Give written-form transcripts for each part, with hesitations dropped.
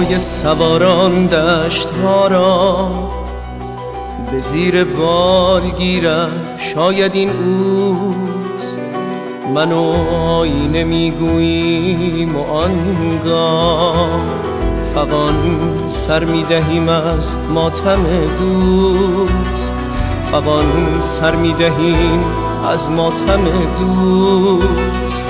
پای سواران دشت ها را به زیر بال گیرد، شاید این اوست. من و آینه میگوییم و آنگاه فغان سر میدهیم از ماتم دوست، فغان سر میدهیم از ماتم دوست.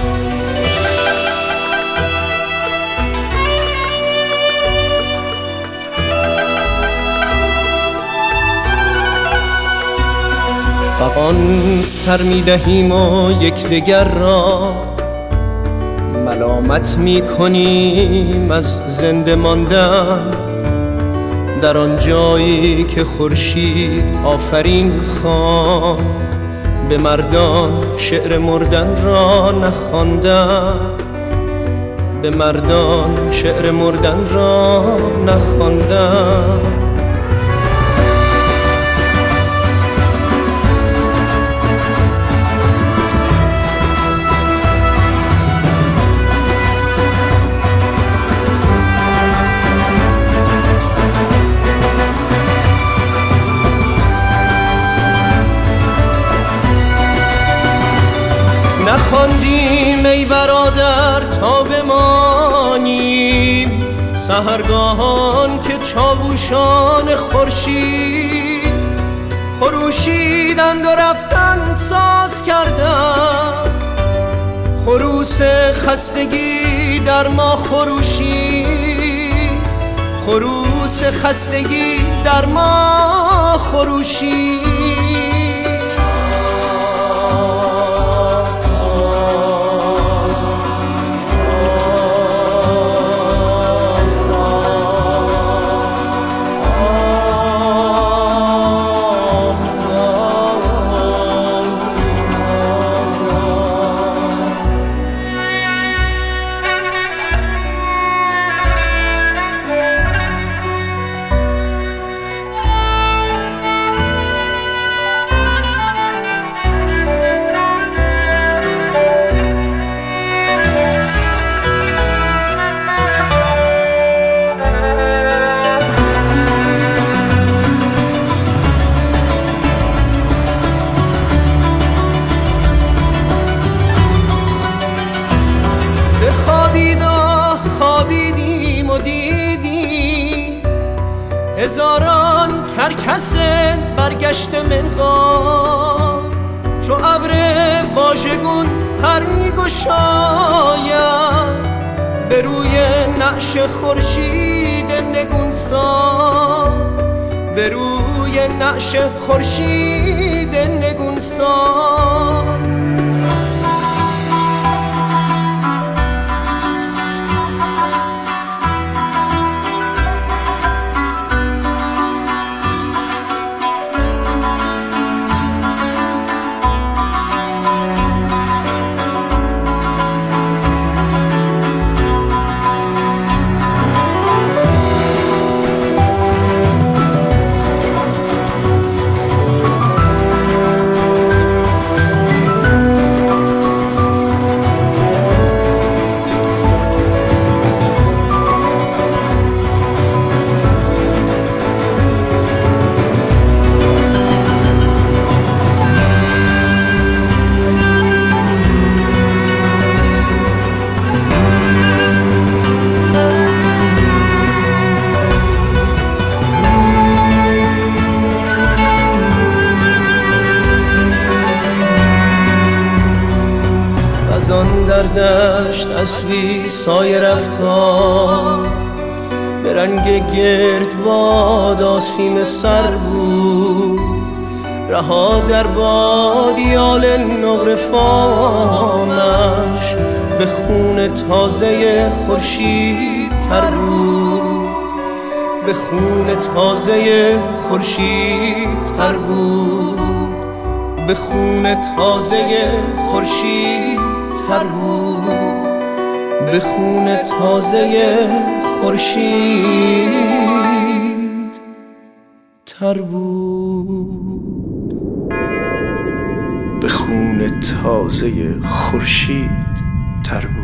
فغان سر میدهیم و یکدیگر را ملامت میکنیم از زنده ماندن، در آن جایی که خورشید آفرین خواند، به مردان شعر مردن را نخواندن، به مردان شعر مردن را نخواندن. نخواندیم ای برادر تا بمانیم، سحرگاهان که چاووشان خورشید خروشیدند و رفتن ساز کردند. خروس خستگی در ما خروشید، خروس خستگی در ما خروشید. خوابیدیم و دیدیم هزاران کرکس برگشت منقار، چو ابر واژگون پر میگشاید به روی نعش خورشید نگونسار، به روی نعش خورشید نگونسار. خزان در دشت اسبی سایه رفتار، به رنگ گرد باد آسیم سر بود، رها در بادیال نقره فامش به خون تازه خورشید تر بود، به خون تازه خورشید تر بود، به خون تازه خورشید تر بود، به خون تازه خورشید تر بود، به خون تازه خورشید تر بود.